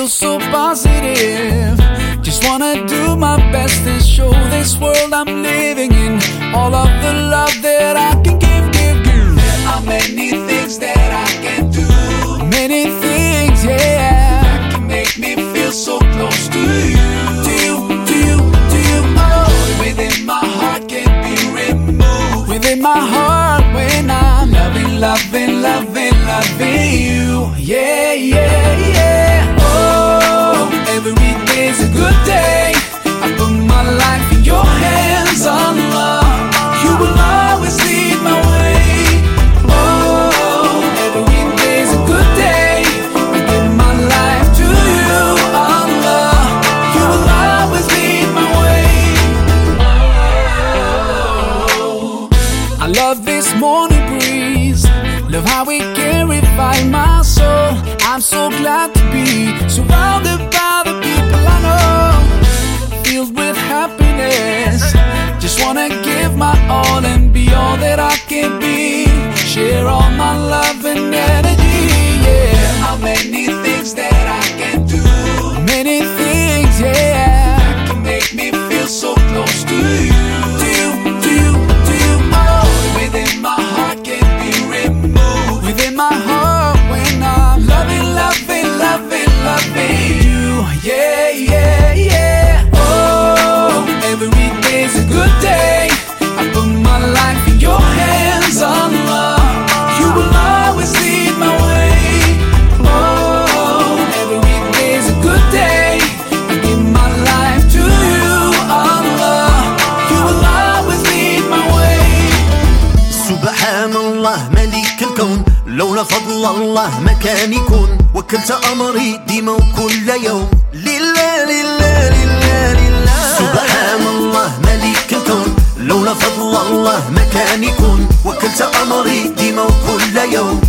feel so positive. Just wanna do my best and show this world I'm living in all of the love that I can give. There are many things that I can do, many things, yeah, that can make me feel so close to you. Oh, within my heart can't be removed. Within my heart when I'm loving you. Yeah, yeah, yeah. Oh, every day's a good day. I put my life in your hands, Allah. You will always lead my way. Oh, every day's a good day. I give my life to you, Allah. You will always lead my way. Oh, I love this morning breeze. Love how it can revive my soul. I'm so glad to be surrounded by the people I know, filled with happiness. Just wanna give my all and be all that I can be. Share all my love and energy, yeah. There are many things that I can do, many things, yeah, that can make me feel so close to you. Oh, within my heart can't be removed. Within my heart when I'm loving you. Yeah, yeah, yeah. Oh, every day's a good day. I put my life in your hands, Allah. You will always lead my way. Oh, every day's a good day. I give my life to you, Allah. You will always lead my way. سبحان الله ملك الكون، لولا فضل الله ما كان يكون. وكلت أمري ديما وكل يوم لله لله لله لله. سبحان الله ملك الكون، لولا فضل الله ما كان يكون. وكلت أمري ديما وكل يوم